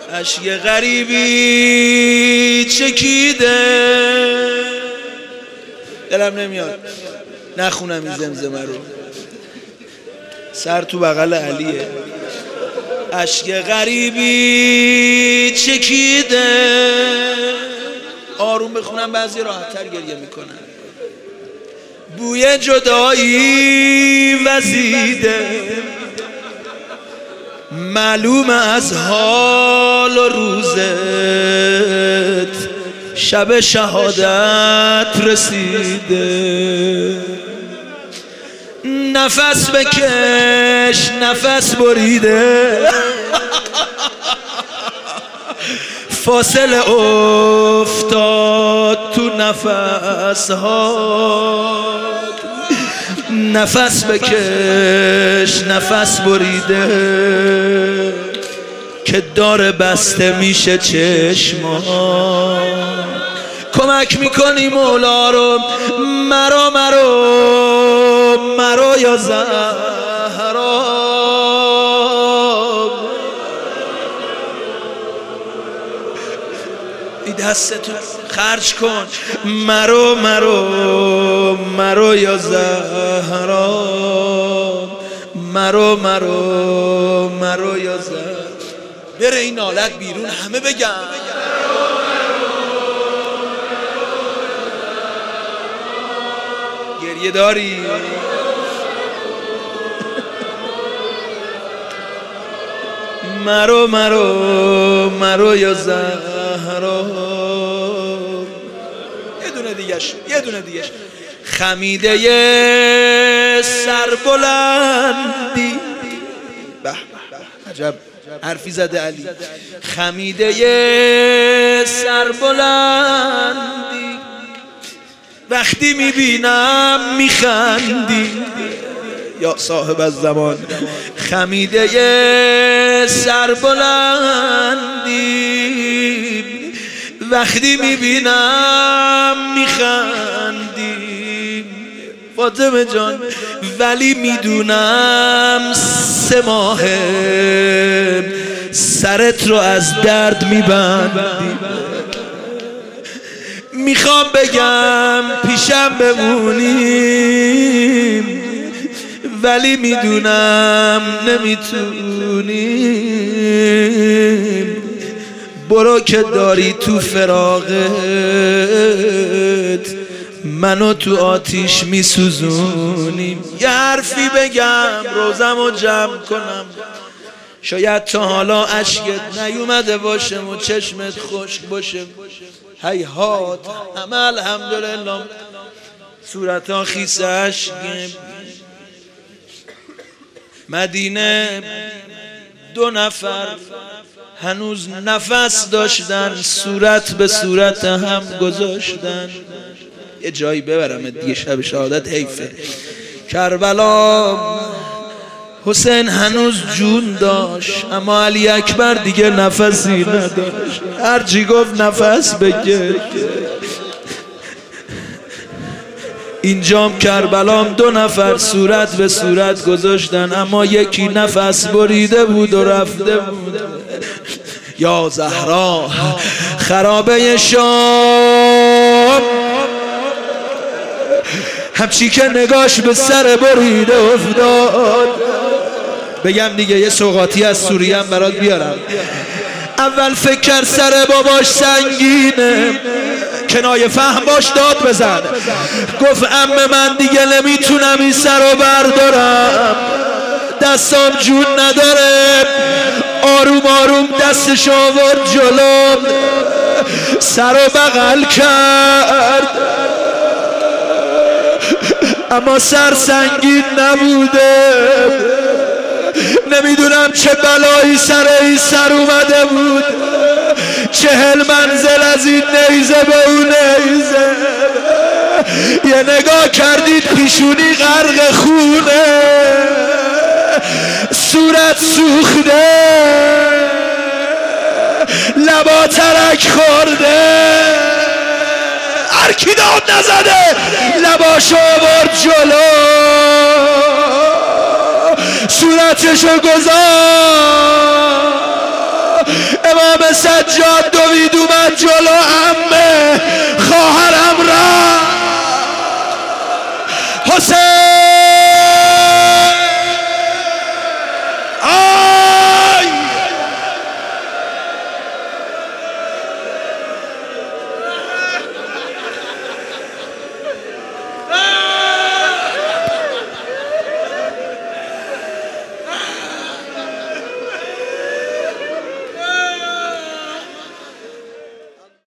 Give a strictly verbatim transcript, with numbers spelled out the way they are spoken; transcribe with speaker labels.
Speaker 1: اشک غریبی چکیده، دلم نمیاد نخونم این زمزمه رو، سر تو بغل علیه. اشک غریبی چکیده، آروم بخونم بعضی راحت تر گریه میکنن. بوی جدایی وزیده، معلوم از حال و روزت، شب شهادت رسیده. نفس بکش نفس بریده، فاصله افتاد تو نفس ها. نفس بکش نفس بریده، که داره بسته میشه چشما. کمک میکنی مولا رو، مرا مرا مرا یا زهرا. دستتو خرج کن، مرو مرو مرو یا زهرا. مرو مرو مرو یا زهرا. بره این حالت بیرون همه بگن گریه داری. مرو مرو مرو یا زهرا. یه دونه دیگهش یه دونه دیگهش خمیده یه سر بلندی. به عجب حرفی زده علی. خمیده یه سر بلندی، وقتی میبینم میخندی. یا صاحب الزمان. خمیده یه سر بلندی، وقتی میبینم میخندی. فاطمه جان ولی میدونم سه ماهه سرت رو از درد میبندی. میخوام بگم پیشم بمونیم، ولی میدونم نمیتونیم. برو که داری تو فراقت منو تو آتیش میسوزونیم. یه حرفی بگم روزمو جمع کنم، شاید تا حالا اشکت نیومده باشه و چشمت خشک باشه. هیهات همه الحمدلله صورت ها خیس اشک. مدینه دو نفر هنوز نفس داشتن، صورت به صورت هم گذاشتن. یه جایی ببرم دیگه، شب شهادت حیفه. کربلا حسین هنوز جون داشت، اما علی اکبر دیگه نفسی نداشت. هرچی گفت نفس بگیر. اینجام کربلام دو نفر صورت به صورت گذاشتن، اما یکی نفس بریده بود و رفته بود. یا زهرا خرابه شام، همچی که نگاش به سر بریده افتاد. بگم دیگه یه سوغاتی از سوریه هم برات بیارم. اول فکر کرد سر باباش سنگینه، کنایه فهم باش داد بزن. گفت عمه من دیگه نمیتونم این سر رو بردارم، دستام جون نداره. آروم آروم دستش آورد جلو، سر رو بغل کرد، اما سر سنگین نبوده. نمیدونم چه بلایی سر این سر اومده بود. چهل منزل از این نیزه به اون نیزه. یه نگاه کردید پیشونی غرق خونه، صورت سوخته، لبا ترک خورده. هرکی داد نزده لباشو آورد جلو، صورتشو گذاشت. امام امام سجاد دوید اومد جلو عمه خواهرم را حسین